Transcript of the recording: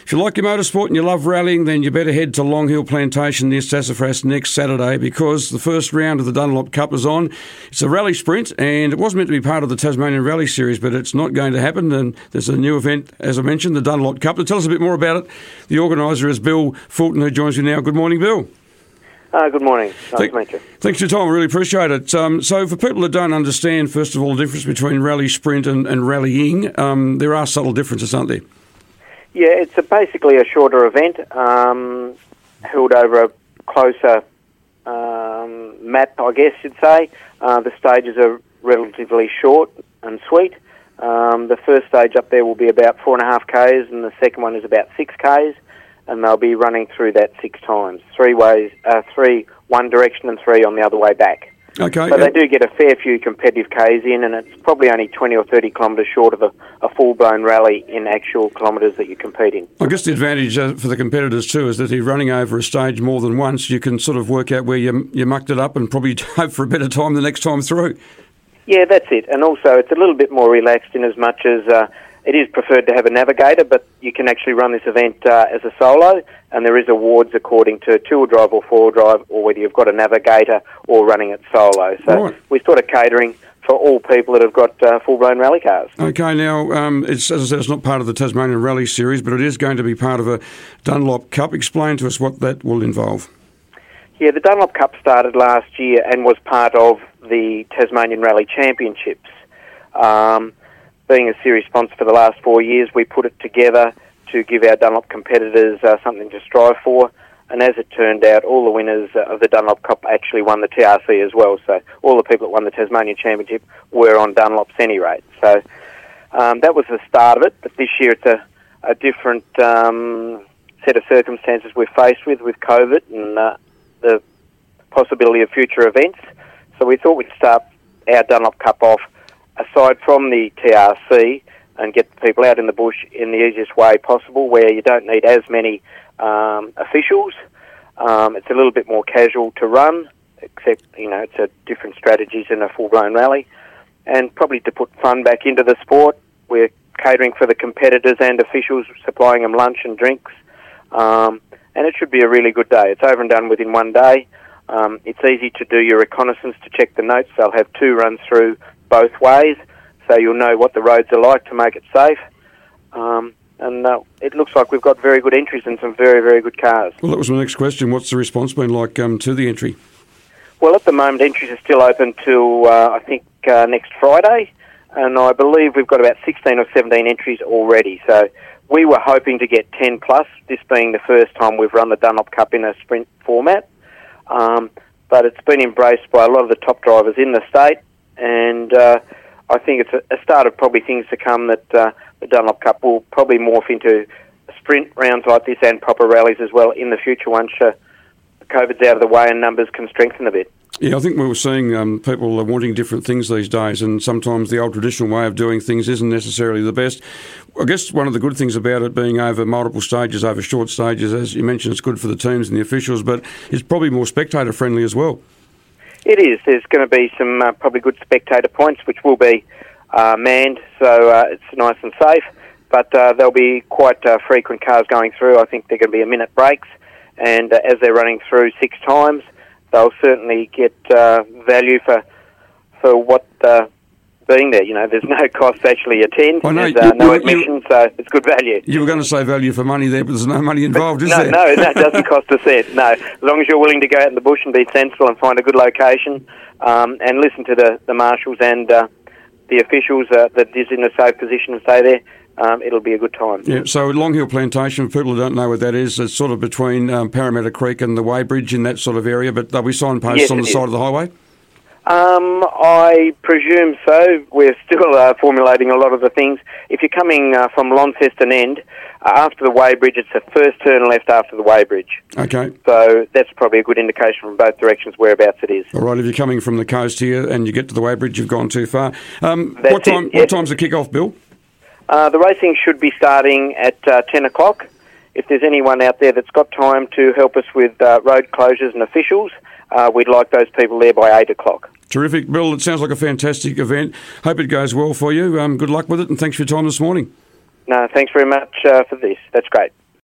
If you like your motorsport and you love rallying, then you better head to Long Hill Plantation near Sassafras next Saturday, because the first round of the Dunlop Cup is on. It's a rally sprint, and it was meant to be part of the Tasmanian Rally Series, but it's not going to happen. And there's a new event, as I mentioned, the Dunlop Cup. To tell us a bit more about it, the organiser is Bill Fulton, who joins me now. Good morning, Bill. Good morning. Nice to meet you. Thanks for your time. I really appreciate it. So for people that don't understand, first of all, the difference between rally sprint and rallying, there are subtle differences, aren't there? Yeah, it's basically a shorter event held over a closer map, I guess you'd say. The stages are relatively short and sweet. The first stage up there will be about 4.5 Ks, and the second one is about 6 Ks. And they'll be running through that 6 times, 3 ways, 3 one direction and 3 on the other way back. Okay. So they do get a fair few competitive Ks in, and it's probably only 20 or 30 kilometres short of a full-blown rally in actual kilometres that you compete in. I guess the advantage for the competitors too is that if you're running over a stage more than once, you can sort of work out where you mucked it up and probably hope for a better time the next time through. Yeah, that's it. And also it's a little bit more relaxed in as much as it is preferred to have a navigator, but you can actually run this event as a solo, and there is awards according to two-wheel drive or four-wheel drive, or whether you've got a navigator or running it solo. So right. We're sort of catering for all people that have got full-blown rally cars. Okay, now, it's, as I said, it's not part of the Tasmanian Rally Series, but it is going to be part of a Dunlop Cup. Explain to us what that will involve. Yeah, the Dunlop Cup started last year and was part of the Tasmanian Rally Championships. Being a series sponsor for the last 4 years, we put it together to give our Dunlop competitors something to strive for. And as it turned out, all the winners of the Dunlop Cup actually won the TRC as well. So all the people that won the Tasmanian Championship were on Dunlops any rate. So that was the start of it. But this year it's a different set of circumstances we're faced with COVID and the possibility of future events. So we thought we'd start our Dunlop Cup off aside from the TRC and get the people out in the bush in the easiest way possible, where you don't need as many officials. It's a little bit more casual to run, except, it's a different strategies in a full-blown rally. And probably to put fun back into the sport, we're catering for the competitors and officials, supplying them lunch and drinks. And it should be a really good day. It's over and done within 1 day. It's easy to do your reconnaissance to check the notes. They'll have 2 runs through both ways, so you'll know what the roads are like to make it safe. And it looks like we've got very good entries and some very, very good cars. Well, that was my next question. What's the response been like to the entry? Well, at the moment, entries are still open till, I think, next Friday, and I believe we've got about 16 or 17 entries already. So we were hoping to get 10 plus, this being the first time we've run the Dunlop Cup in a sprint format. But it's been embraced by a lot of the top drivers in the state, and I think it's a start of probably things to come, that the Dunlop Cup will probably morph into sprint rounds like this and proper rallies as well in the future once COVID's out of the way and numbers can strengthen a bit. Yeah, I think we were seeing people are wanting different things these days, and sometimes the old traditional way of doing things isn't necessarily the best. I guess one of the good things about it being over multiple stages, over short stages, as you mentioned, it's good for the teams and the officials, but it's probably more spectator-friendly as well. It is. There's going to be some probably good spectator points, which will be manned, so it's nice and safe. But there'll be quite frequent cars going through. I think they're going to be a minute breaks, and as they're running through 6 times, they'll certainly get value for what being there. There's no cost to actually attend. There's no admission, so it's good value. You were going to say value for money there, but there's no money involved, is there? No, that doesn't cost a cent. No, as long as you're willing to go out in the bush and be sensible and find a good location, and listen to the marshals and the officials that is in a safe position to stay there, it'll be a good time. Yeah, so Long Hill Plantation, for people who don't know what that is, it's sort of between Parramatta Creek and the Weybridge in that sort of area, but there'll be signposts on the side of the highway? I presume so. We're still formulating a lot of the things. If you're coming from Launceston End, after the Weybridge, it's the first turn left after the Weybridge. Okay. So that's probably a good indication from both directions whereabouts it is. All right, if you're coming from the coast here and you get to the Weybridge, you've gone too far. What time's the kick-off, Bill? The racing should be starting at 10 o'clock. If there's anyone out there that's got time to help us with road closures and officials, we'd like those people there by 8 o'clock. Terrific. Bill, it sounds like a fantastic event. Hope it goes well for you. Good luck with it, and thanks for your time this morning. No, thanks very much for this. That's great.